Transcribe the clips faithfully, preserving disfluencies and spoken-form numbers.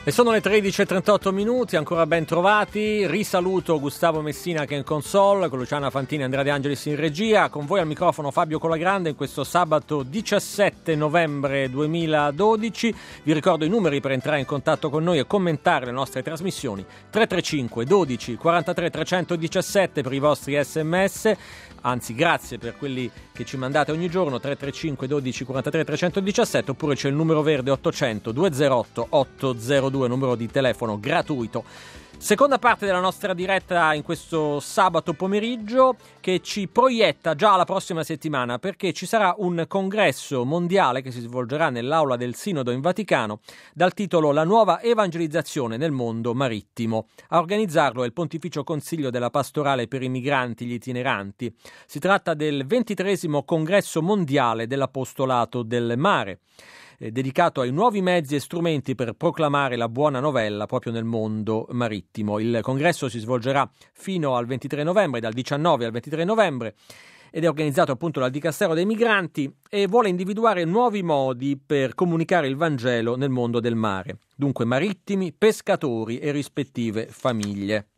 E sono le tredici e trentotto minuti, ancora ben trovati. Risaluto Gustavo Messina che è in console, con Luciana Fantini e Andrea De Angelis in regia. Con voi al microfono Fabio Colagrande in questo sabato diciassette novembre duemiladodici. Vi ricordo i numeri per entrare in contatto con noi e commentare le nostre trasmissioni: tre tre cinque dodici quarantatré trecentodiciassette per i vostri sms. Anzi, grazie per quelli che ci mandate ogni giorno, tre tre cinque dodici quarantatré trecentodiciassette, oppure c'è il numero verde ottocento duecentotto ottocentodue, numero di telefono gratuito. Seconda parte della nostra diretta in questo sabato pomeriggio, che ci proietta già alla prossima settimana, perché ci sarà un congresso mondiale che si svolgerà nell'aula del Sinodo in Vaticano dal titolo La nuova evangelizzazione nel mondo marittimo. A organizzarlo è il Pontificio Consiglio della Pastorale per i Migranti, gli Itineranti. Si tratta del ventitreesimo congresso mondiale dell'apostolato del mare, dedicato ai nuovi mezzi e strumenti per proclamare la buona novella proprio nel mondo marittimo. Il congresso si svolgerà fino al ventitré novembre, dal diciannove al ventitré novembre, ed è organizzato appunto dal Dicastero dei Migranti e vuole individuare nuovi modi per comunicare il Vangelo nel mondo del mare. Dunque marittimi, pescatori e rispettive famiglie.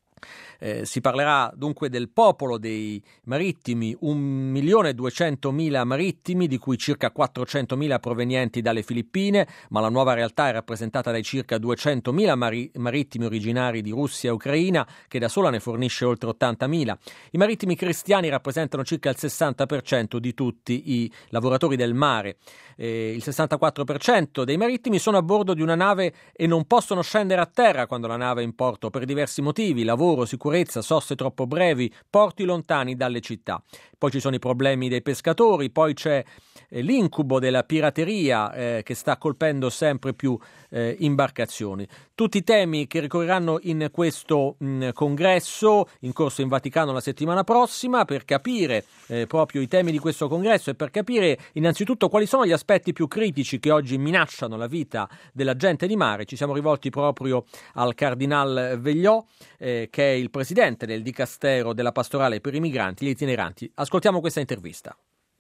Eh, si parlerà dunque del popolo dei marittimi, un milione duecentomila marittimi, di cui circa quattrocentomila provenienti dalle Filippine, ma la nuova realtà è rappresentata dai circa duecentomila mari- marittimi originari di Russia e Ucraina, che da sola ne fornisce oltre ottantamila. I marittimi cristiani rappresentano circa il sessanta per cento di tutti i lavoratori del mare. Eh, il sessantaquattro per cento dei marittimi sono a bordo di una nave e non possono scendere a terra quando la nave è in porto per diversi motivi: lavoro, sicurezza, soste troppo brevi, porti lontani dalle città. Poi ci sono i problemi dei pescatori, poi c'è eh, l'incubo della pirateria eh, che sta colpendo sempre più eh, imbarcazioni. Tutti temi che ricorreranno in questo mh, congresso in corso in Vaticano la settimana prossima. Per capire eh, proprio i temi di questo congresso e per capire innanzitutto quali sono gli aspetti più critici che oggi minacciano la vita della gente di mare, ci siamo rivolti proprio al Cardinal Vegliò, eh, che è il presidente del Dicastero della Pastorale per i Migranti, gli Itineranti. Ascoltiamo questa intervista.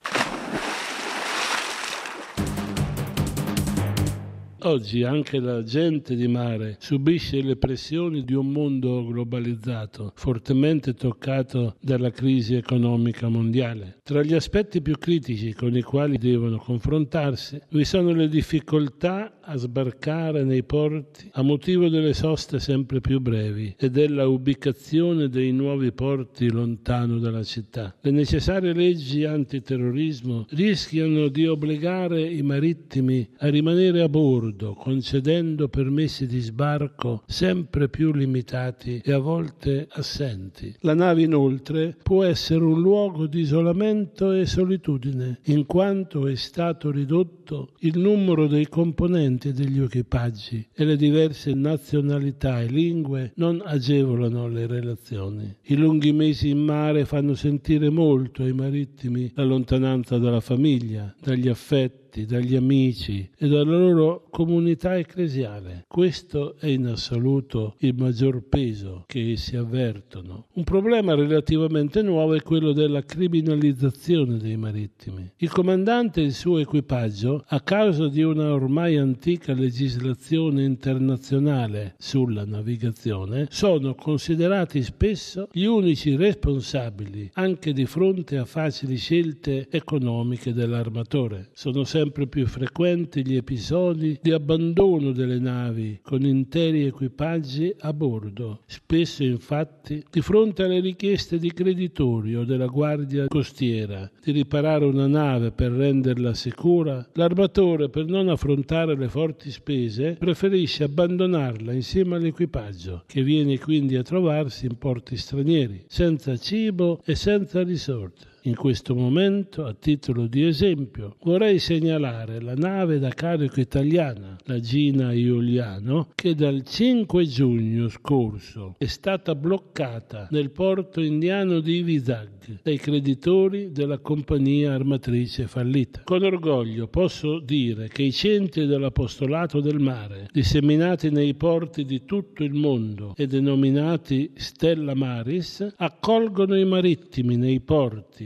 Oggi anche la gente di mare subisce le pressioni di un mondo globalizzato, fortemente toccato dalla crisi economica mondiale. Tra gli aspetti più critici con i quali devono confrontarsi vi sono le difficoltà a sbarcare nei porti a motivo delle soste sempre più brevi e della ubicazione dei nuovi porti lontano dalla città. Le necessarie leggi antiterrorismo rischiano di obbligare i marittimi a rimanere a bordo, concedendo permessi di sbarco sempre più limitati e a volte assenti. La nave inoltre può essere un luogo di isolamento e solitudine, in quanto è stato ridotto il numero dei componenti degli equipaggi e le diverse nazionalità e lingue non agevolano le relazioni. I lunghi mesi in mare fanno sentire molto ai marittimi la lontananza dalla famiglia, dagli affetti, dagli amici e dalla loro comunità ecclesiale. Questo è in assoluto il maggior peso che essi avvertono. Un problema relativamente nuovo è quello della criminalizzazione dei marittimi. Il comandante e il suo equipaggio, a causa di una ormai antica legislazione internazionale sulla navigazione, sono considerati spesso gli unici responsabili, anche di fronte a facili scelte economiche dell'armatore. Sono sempre sempre più frequenti gli episodi di abbandono delle navi con interi equipaggi a bordo. Spesso, infatti, di fronte alle richieste di creditori o della guardia costiera di riparare una nave per renderla sicura, l'armatore, per non affrontare le forti spese, preferisce abbandonarla insieme all'equipaggio, che viene quindi a trovarsi in porti stranieri, senza cibo e senza resort. In questo momento, a titolo di esempio, vorrei segnalare la nave da carico italiana, la Gina Iuliano, che dal cinque giugno scorso è stata bloccata nel porto indiano di Vizag dai creditori della compagnia armatrice fallita. Con orgoglio posso dire che i centri dell'apostolato del mare, disseminati nei porti di tutto il mondo e denominati Stella Maris, accolgono i marittimi nei porti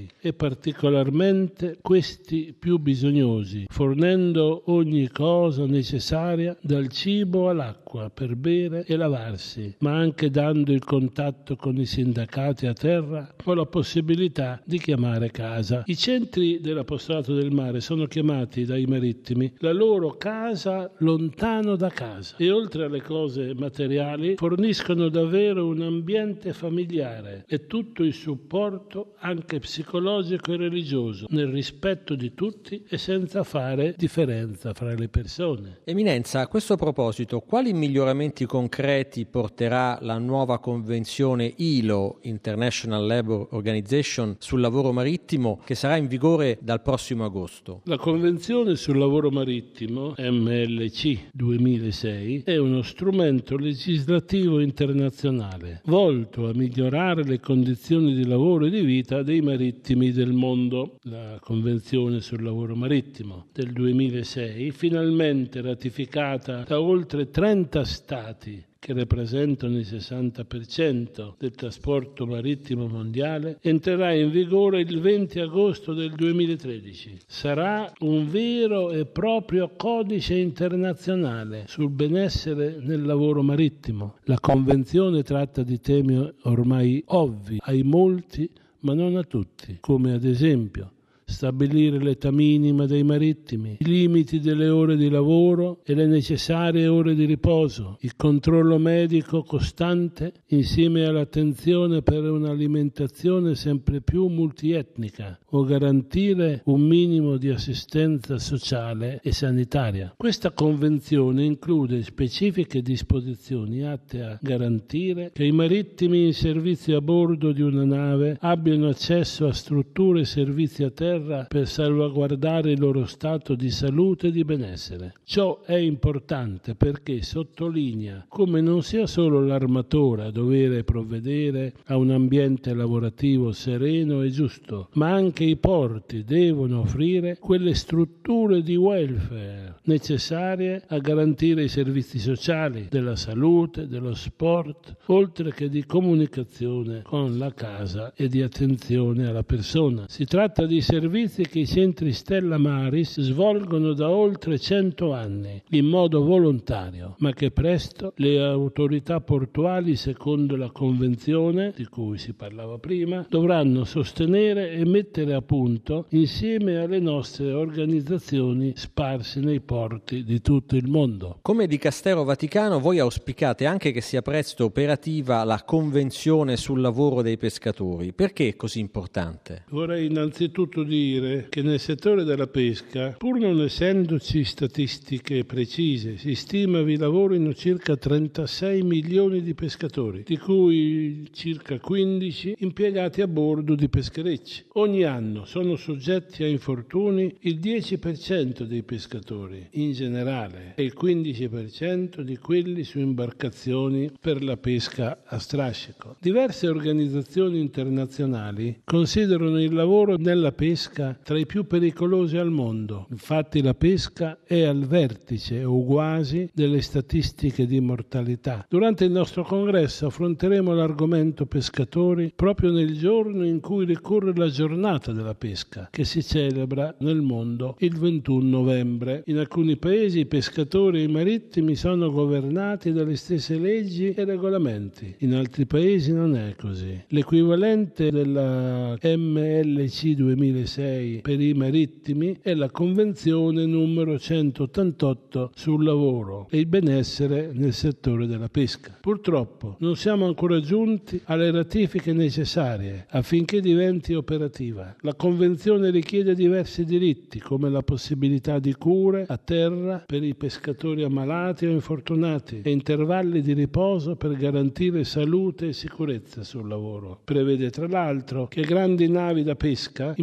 tutti e particolarmente questi più bisognosi, fornendo ogni cosa necessaria dal cibo all'acqua per bere e lavarsi, ma anche dando il contatto con i sindacati a terra o la possibilità di chiamare casa. I centri dell'apostolato del mare sono chiamati dai marittimi la loro casa lontano da casa e oltre alle cose materiali forniscono davvero un ambiente familiare e tutto il supporto anche psicologico e religioso nel rispetto di tutti e senza fare differenza fra le persone. Eminenza, a questo proposito, quali miglioramenti concreti porterà la nuova convenzione I L O, International Labour Organization, sul lavoro marittimo, che sarà in vigore dal prossimo agosto? La Convenzione sul lavoro marittimo, M L C duemilasei, è uno strumento legislativo internazionale volto a migliorare le condizioni di lavoro e di vita dei marittimi del mondo. La Convenzione sul lavoro marittimo del duemilasei, finalmente ratificata da oltre trenta stati che rappresentano il sessanta per cento del trasporto marittimo mondiale, entrerà in vigore il venti agosto del duemilatredici. Sarà un vero e proprio codice internazionale sul benessere nel lavoro marittimo. La Convenzione tratta di temi ormai ovvi ai molti, ma non a tutti, come ad esempio stabilire l'età minima dei marittimi, i limiti delle ore di lavoro e le necessarie ore di riposo, il controllo medico costante insieme all'attenzione per un'alimentazione sempre più multietnica o garantire un minimo di assistenza sociale e sanitaria. Questa convenzione include specifiche disposizioni atte a garantire che i marittimi in servizio a bordo di una nave abbiano accesso a strutture e servizi a terra per salvaguardare il loro stato di salute e di benessere. Ciò è importante perché sottolinea come non sia solo l'armatore a dover provvedere a un ambiente lavorativo sereno e giusto, ma anche i porti devono offrire quelle strutture di welfare necessarie a garantire i servizi sociali, della salute, dello sport, oltre che di comunicazione con la casa e di attenzione alla persona. Si tratta di servizi che i centri Stella Maris svolgono da oltre cento anni in modo volontario, ma che presto le autorità portuali, secondo la convenzione di cui si parlava prima, dovranno sostenere e mettere a punto insieme alle nostre organizzazioni sparse nei porti di tutto il mondo. Come Dicastero Vaticano, voi auspicate anche che sia presto operativa la Convenzione sul lavoro dei pescatori. Perché è così importante? Vorrei innanzitutto dire che nel settore della pesca, pur non essendoci statistiche precise, si stima vi lavorino circa trentasei milioni di pescatori, di cui circa quindici impiegati a bordo di pescherecci. Ogni anno sono soggetti a infortuni il dieci per cento dei pescatori in generale e il quindici per cento di quelli su imbarcazioni per la pesca a strascico. Diverse organizzazioni internazionali considerano il lavoro nella pesca tra i più pericolosi al mondo. Infatti la pesca è al vertice o quasi delle statistiche di mortalità. Durante il nostro congresso affronteremo l'argomento pescatori proprio nel giorno in cui ricorre la giornata della pesca, che si celebra nel mondo il ventuno novembre. In alcuni paesi i pescatori e i marittimi sono governati dalle stesse leggi e regolamenti. In altri paesi non è così. L'equivalente della M L C duemilasei per i marittimi è la Convenzione numero centottantotto sul lavoro e il benessere nel settore della pesca. Purtroppo non siamo ancora giunti alle ratifiche necessarie affinché diventi operativa. La Convenzione richiede diversi diritti, come la possibilità di cure a terra per i pescatori ammalati o infortunati e intervalli di riposo per garantire salute e sicurezza sul lavoro. Prevede tra l'altro che grandi navi da pesca impegnate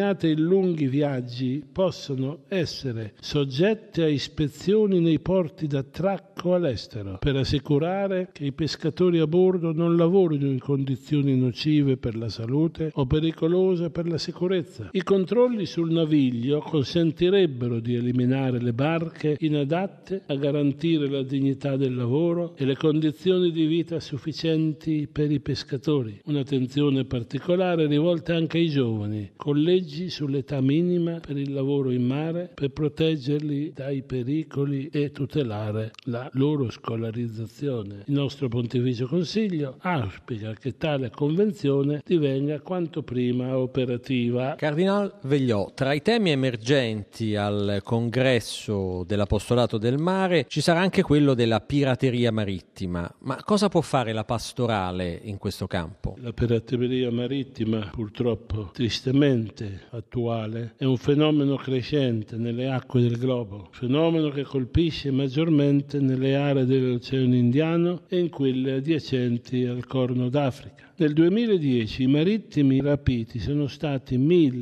impegnate in lunghi viaggi possono essere soggette a ispezioni nei porti d'attracco all'estero per assicurare che i pescatori a bordo non lavorino in condizioni nocive per la salute o pericolose per la sicurezza. I controlli sul naviglio consentirebbero di eliminare le barche inadatte a garantire la dignità del lavoro e le condizioni di vita sufficienti per i pescatori. Un'attenzione particolare rivolta anche ai giovani, con leggi sull'età minima per il lavoro in mare per proteggerli dai pericoli e tutelare la loro scolarizzazione. Il nostro Pontificio Consiglio auspica che tale convenzione divenga quanto prima operativa. Cardinal Vegliò, tra i temi emergenti al congresso dell'Apostolato del Mare ci sarà anche quello della pirateria marittima. Ma cosa può fare la pastorale in questo campo? La pirateria marittima, purtroppo tristemente attuale, è un fenomeno crescente nelle acque del globo, fenomeno che colpisce maggiormente nelle aree dell'Oceano Indiano e in quelle adiacenti al Corno d'Africa. Nel duemiladieci i marittimi rapiti sono stati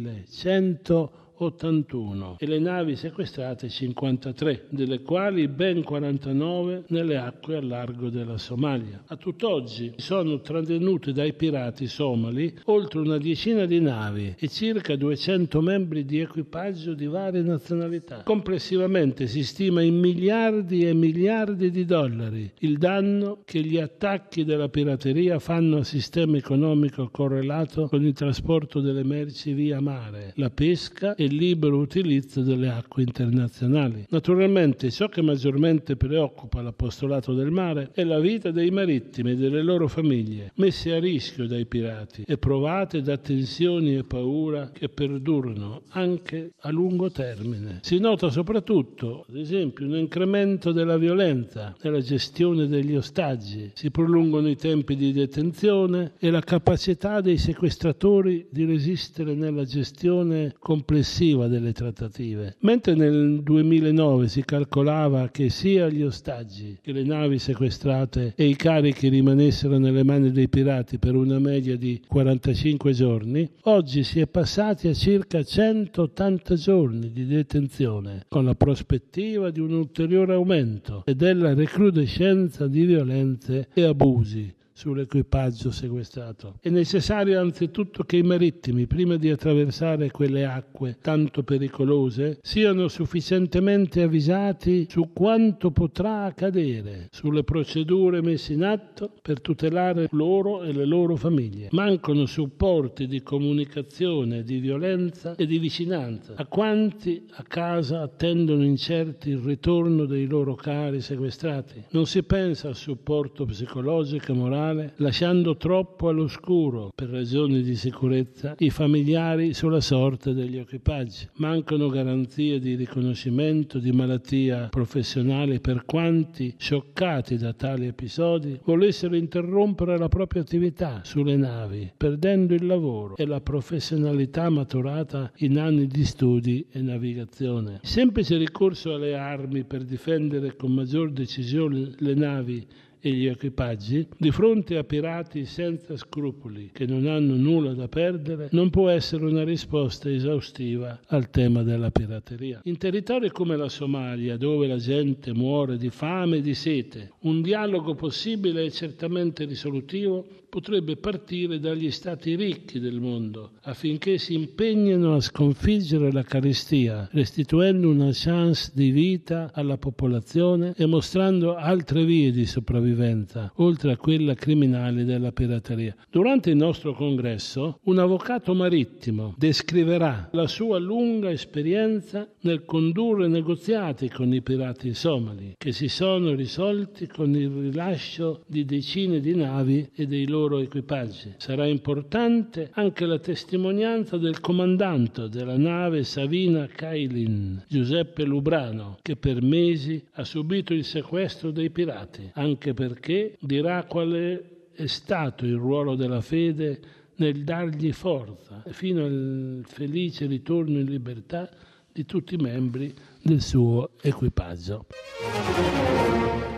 millecentottantuno e le navi sequestrate cinquantatré, delle quali ben quarantanove nelle acque al largo della Somalia. A tutt'oggi sono trattenute dai pirati somali oltre una decina di navi e circa duecento membri di equipaggio di varie nazionalità. Complessivamente si stima in miliardi e miliardi di dollari il danno che gli attacchi della pirateria fanno al sistema economico correlato con il trasporto delle merci via mare, la pesca e il libero utilizzo delle acque internazionali. Naturalmente ciò che maggiormente preoccupa l'Apostolato del Mare è la vita dei marittimi e delle loro famiglie, messe a rischio dai pirati e provate da tensioni e paura che perdurano anche a lungo termine. Si nota soprattutto, ad esempio, un incremento della violenza nella gestione degli ostaggi, si prolungano i tempi di detenzione e la capacità dei sequestratori di resistere nella gestione complessiva delle trattative. Mentre nel duemilanove si calcolava che sia gli ostaggi che le navi sequestrate e i carichi rimanessero nelle mani dei pirati per una media di quarantacinque giorni, oggi si è passati a circa centottanta giorni di detenzione, con la prospettiva di un ulteriore aumento e della recrudescenza di violenze e abusi sull'equipaggio sequestrato. È necessario anzitutto che i marittimi, prima di attraversare quelle acque tanto pericolose, siano sufficientemente avvisati su quanto potrà accadere, sulle procedure messe in atto per tutelare loro e le loro famiglie. Mancano supporti di comunicazione, di violenza e di vicinanza a quanti a casa attendono incerti il ritorno dei loro cari sequestrati. Non si pensa al supporto psicologico e morale, lasciando troppo all'oscuro, per ragioni di sicurezza, i familiari sulla sorte degli equipaggi. Mancano garanzie di riconoscimento di malattia professionale per quanti, scioccati da tali episodi, volessero interrompere la propria attività sulle navi, perdendo il lavoro e la professionalità maturata in anni di studi e navigazione. Il semplice ricorso alle armi per difendere con maggior decisione le navi e gli equipaggi, di fronte a pirati senza scrupoli che non hanno nulla da perdere, non può essere una risposta esaustiva al tema della pirateria. In territori come la Somalia, dove la gente muore di fame e di sete, un dialogo possibile e certamente risolutivo potrebbe partire dagli stati ricchi del mondo, affinché si impegnino a sconfiggere la carestia, restituendo una chance di vita alla popolazione e mostrando altre vie di sopravvivenza, oltre a quella criminale della pirateria. Durante il nostro congresso, un avvocato marittimo descriverà la sua lunga esperienza nel condurre negoziati con i pirati somali, che si sono risolti con il rilascio di decine di navi e dei loro equipaggi. Sarà importante anche la testimonianza del comandante della nave Savina Cailin, Giuseppe Lubrano, che per mesi ha subito il sequestro dei pirati, anche perché dirà quale è stato il ruolo della fede nel dargli forza fino al felice ritorno in libertà di tutti i membri del suo equipaggio.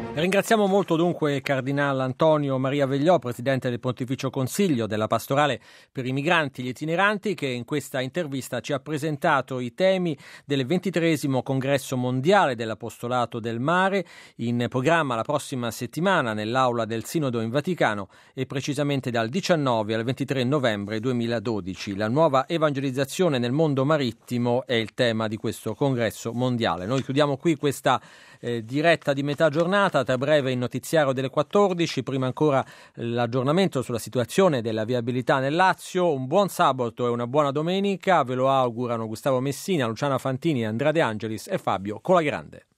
Ringraziamo molto dunque Cardinal Antonio Maria Vegliò, Presidente del Pontificio Consiglio della Pastorale per i Migranti e gli Itineranti, che in questa intervista ci ha presentato i temi del ventitreesimo Congresso Mondiale dell'Apostolato del Mare, in programma la prossima settimana nell'Aula del Sinodo in Vaticano e precisamente dal diciannove al ventitré novembre duemiladodici. La nuova evangelizzazione nel mondo marittimo è il tema di questo Congresso Mondiale. Noi chiudiamo qui questa eh, diretta di metà giornata. Tra breve il notiziario delle quattordici, prima ancora l'aggiornamento sulla situazione della viabilità nel Lazio. Un buon sabato e una buona domenica ve lo augurano Gustavo Messina, Luciana Fantini, Andrea De Angelis e Fabio Colagrande.